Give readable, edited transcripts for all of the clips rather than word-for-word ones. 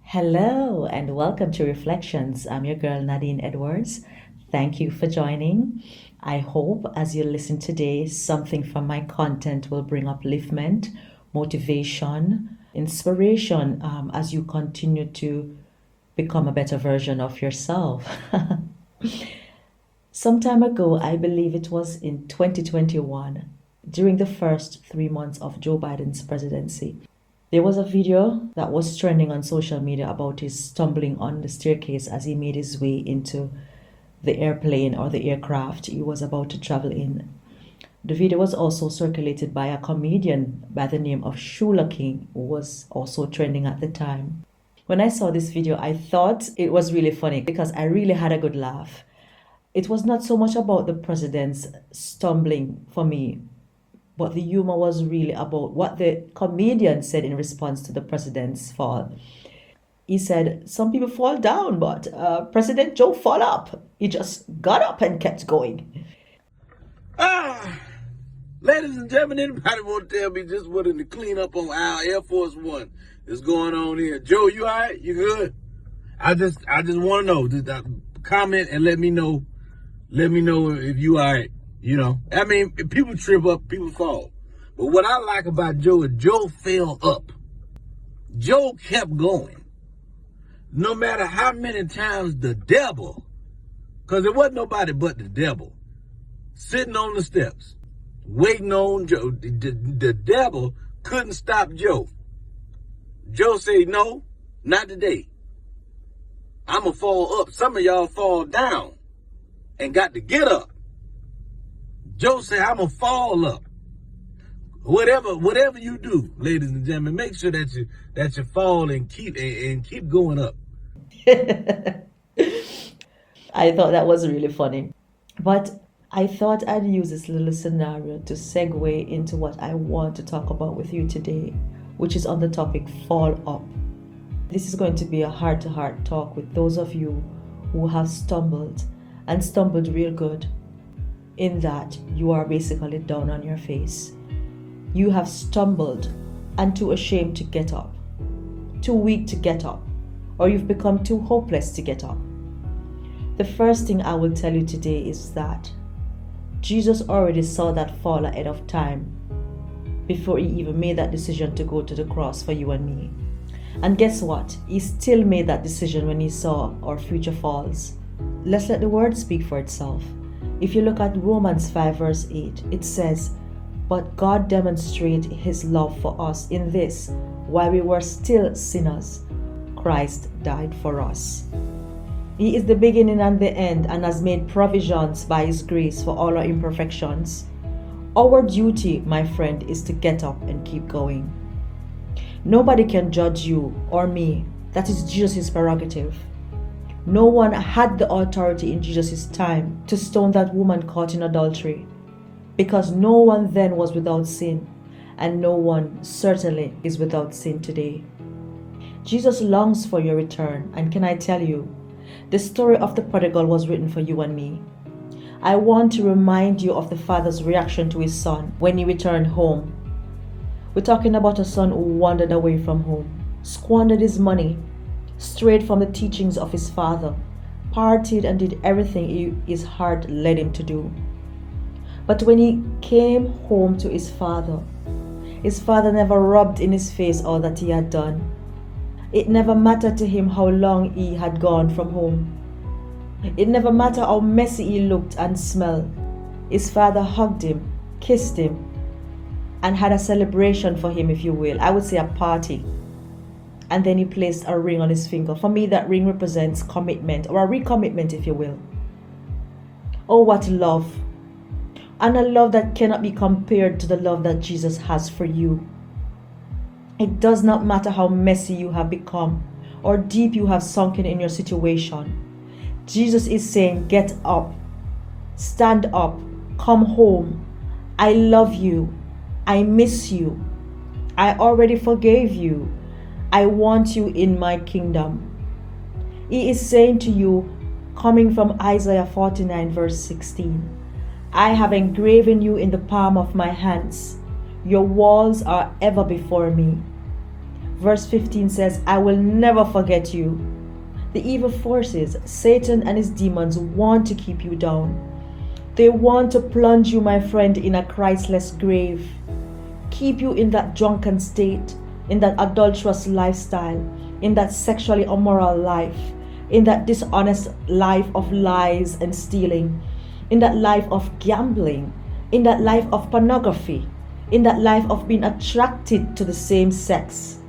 Hello and welcome to Reflections. I'm your girl Nadine Edwards. Thank you for joining. I hope as you listen today, something from my content will bring upliftment, motivation, inspiration as you continue to become a better version of yourself. Some time ago, I believe it was in 2021, during the first 3 months of Joe Biden's presidency, there was a video that was trending on social media about his stumbling on the staircase as he made his way into the airplane or the aircraft he was about to travel in. The video was also circulated by a comedian by the name of Shula King, who was also trending at the time. When I saw this video, I thought it was really funny because I really had a good laugh. It was not so much about the president's stumbling for me, but the humor was really about what the comedian said in response to the president's fall. He said, some people fall down, but President Joe fall up. He just got up and kept going. Ladies and gentlemen, anybody want to tell me just what in the cleanup on our Air Force One is going on here? Joe, you all right? You good? I just want to know. Just comment and let me know. Let me know if you all right. You know, I mean, if people trip up, people fall. But what I like about Joe is Joe fell up. Joe kept going. No matter how many times the devil, because it wasn't nobody but the devil, sitting on the steps, waiting on Joe. The devil couldn't stop Joe. Joe said, no, not today. I'm going to fall up. Some of y'all fall down and got to get up. Joe said, I'm going to fall up. Whatever you do, ladies and gentlemen, make sure that you fall and keep going up. I thought that was really funny. But I thought I'd use this little scenario to segue into what I want to talk about with you today, which is on the topic fall up. This is going to be a heart-to-heart talk with those of you who have stumbled and stumbled real good, in that you are basically down on your face. You have stumbled and too ashamed to get up, too weak to get up, or you've become too hopeless to get up. The first thing I will tell you today is that Jesus already saw that fall ahead of time before he even made that decision to go to the cross for you and me. And guess what? He still made that decision when he saw our future falls. Let's let the word speak for itself. If you look at Romans 5 verse 8, it says, but God demonstrated his love for us in this, while we were still sinners, Christ died for us. He is the beginning and the end and has made provisions by his grace for all our imperfections. Our duty, my friend, is to get up and keep going. Nobody can judge you or me. That is Jesus' prerogative. No one had the authority in Jesus' time to stone that woman caught in adultery, because no one then was without sin, and no one certainly is without sin today. Jesus longs for your return, and can I tell you, the story of the prodigal was written for you and me. I want to remind you of the father's reaction to his son when he returned home. We're talking about a son who wandered away from home, squandered his money, strayed from the teachings of his father, partied and did everything his heart led him to do. But when he came home to his father never rubbed in his face all that he had done. It never mattered to him how long he had gone from home. It never mattered how messy he looked and smelled. His father hugged him, kissed him, and had a celebration for him, if you will. I would say a party. And then he placed a ring on his finger. For me, that ring represents commitment, or a recommitment, if you will. Oh, what love. And a love that cannot be compared to the love that Jesus has for you. It does not matter how messy you have become or deep you have sunken in your situation. Jesus is saying, get up, stand up, come home. I love you. I miss you. I already forgave you. I want you in my kingdom. He is saying to you, coming from Isaiah 49 verse 16, I have engraven you in the palm of my hands. Your walls are ever before me. Verse 15 says, I will never forget you. The evil forces, Satan and his demons, want to keep you down. They want to plunge you, my friend, in a Christless grave. Keep you in that drunken state, in that adulterous lifestyle, in that sexually immoral life, in that dishonest life of lies and stealing, in that life of gambling, in that life of pornography, in that life of being attracted to the same sex.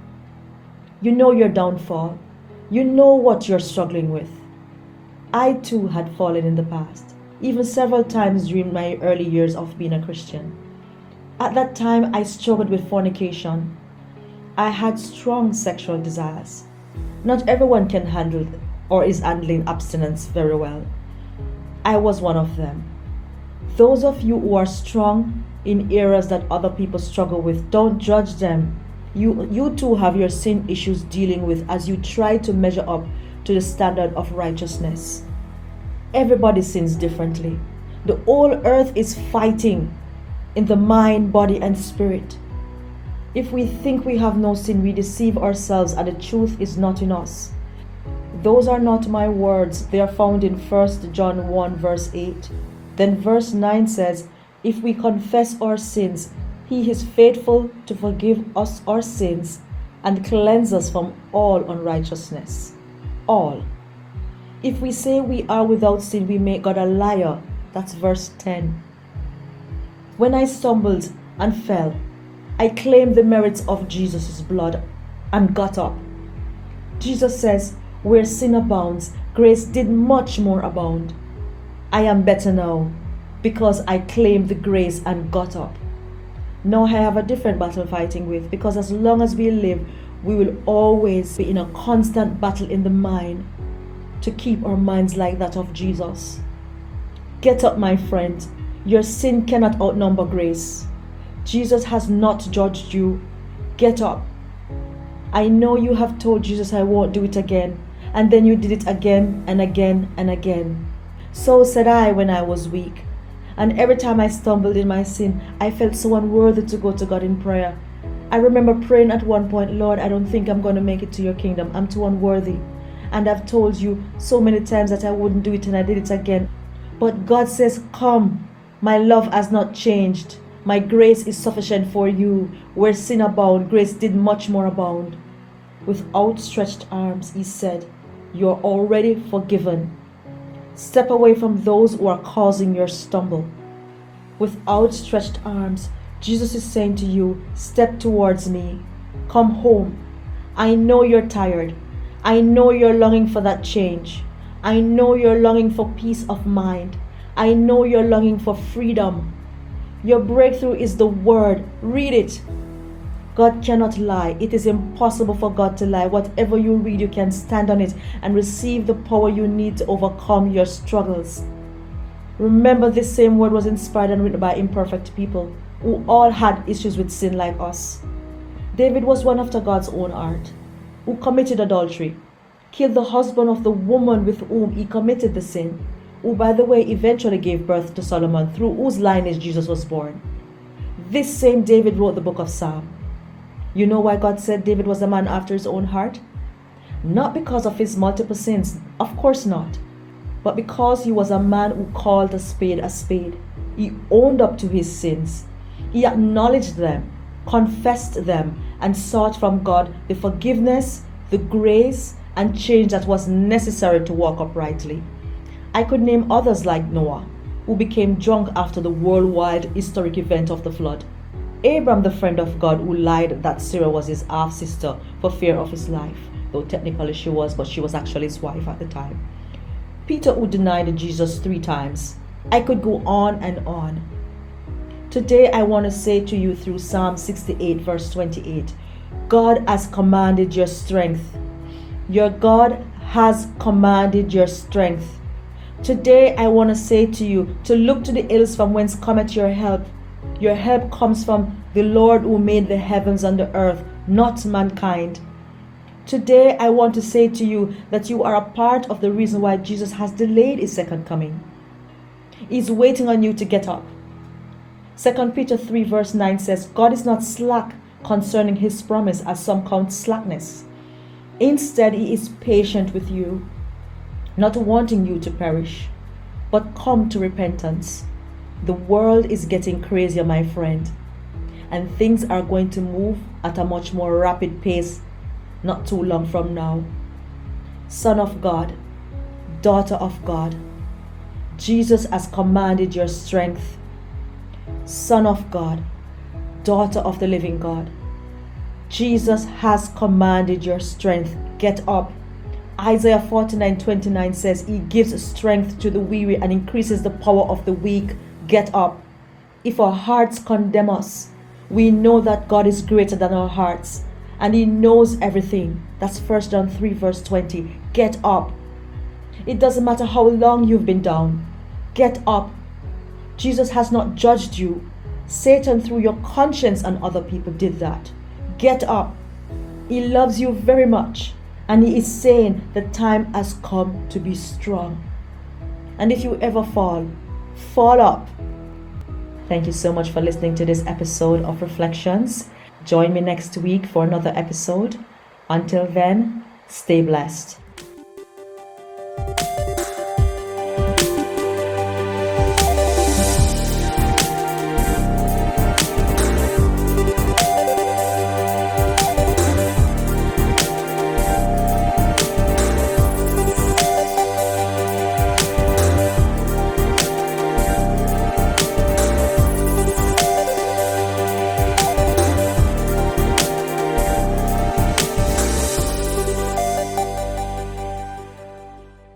You know your downfall. You know what you're struggling with. I too had fallen in the past, even several times during my early years of being a Christian. At that time, I struggled with fornication. I had strong sexual desires. Not everyone can handle or is handling abstinence very well. I was one of them. Those of you who are strong in areas that other people struggle with, don't judge them. You too have your sin issues dealing with as you try to measure up to the standard of righteousness. Everybody sins differently. The whole earth is fighting in the mind, body, and spirit. If we think we have no sin, we deceive ourselves and the truth is not in us. Those are not my words. They are found in 1 John 1 verse 8. Then verse 9 says, if we confess our sins, He is faithful to forgive us our sins and cleanse us from all unrighteousness. All. If we say we are without sin, we make God a liar. That's verse 10. When I stumbled and fell, I claimed the merits of Jesus' blood and got up. Jesus says, where sin abounds, grace did much more abound. I am better now because I claimed the grace and got up. Now I have a different battle fighting with, because as long as we live, we will always be in a constant battle in the mind to keep our minds like that of Jesus. Get up, my friend. Your sin cannot outnumber grace. Jesus has not judged you. Get up. I know you have told Jesus, I won't do it again. And then you did it again and again and again. So said I when I was weak. And every time I stumbled in my sin, I felt so unworthy to go to God in prayer. I remember praying at one point, Lord, I don't think I'm going to make it to your kingdom. I'm too unworthy. And I've told you so many times that I wouldn't do it, and I did it again. But God says, come, my love has not changed. My grace is sufficient for you. Where sin abound, grace did much more abound. With outstretched arms, He said, you're already forgiven. Step away from those who are causing your stumble. With outstretched arms, Jesus is saying to you, step towards me. Come home. I know you're tired. I know you're longing for that change. I know you're longing for peace of mind. I know you're longing for freedom. Your breakthrough is the word. Read it. God cannot lie. It is impossible for God to lie. Whatever you read, you can stand on it and receive the power you need to overcome your struggles. Remember, this same word was inspired and written by imperfect people who all had issues with sin like us. David was one after God's own heart, who committed adultery, killed the husband of the woman with whom he committed the sin, who, by the way, eventually gave birth to Solomon, through whose lineage Jesus was born. This same David wrote the book of Psalms. You know why God said David was a man after His own heart? Not because of his multiple sins, of course not, but because he was a man who called a spade a spade. He owned up to his sins. He acknowledged them, confessed them, and sought from God the forgiveness, the grace, and change that was necessary to walk uprightly. I could name others like Noah, who became drunk after the worldwide historic event of the flood. Abram, the friend of God, who lied that Sarah was his half-sister for fear of his life, though technically she was, but she was actually his wife at the time. Peter, who denied Jesus 3 times. I could go on and on. Today I want to say to you through Psalm 68 verse 28, God has commanded your strength. Your God has commanded your strength. Today I want to say to you to look to the hills from whence cometh your help. Your help comes from the Lord who made the heavens and the earth, not mankind. Today I want to say to you that you are a part of the reason why Jesus has delayed His second coming. He's waiting on you to get up. 2 Peter 3 verse 9 says, God is not slack concerning his promise, as some count slackness. Instead, he is patient with you, not wanting you to perish, but come to repentance. The world is getting crazier, my friend, and things are going to move at a much more rapid pace not too long from now. Son of God, daughter of God, Jesus has commanded your strength. Son of God, daughter of the living God, Jesus has commanded your strength. Get up. Isaiah 49:29 says he gives strength to the weary and increases the power of the weak. Get up. If our hearts condemn us, we know that God is greater than our hearts and he knows everything. That's 1 John 3 verse 20. Get up. It doesn't matter how long you've been down. Get up. Jesus has not judged you. Satan, through your conscience and other people, did that. Get up. He loves you very much, and he is saying the time has come to be strong. And if you ever fall up. Thank you so much for listening to this episode of Reflections. Join me next week for another episode. Until then, stay blessed.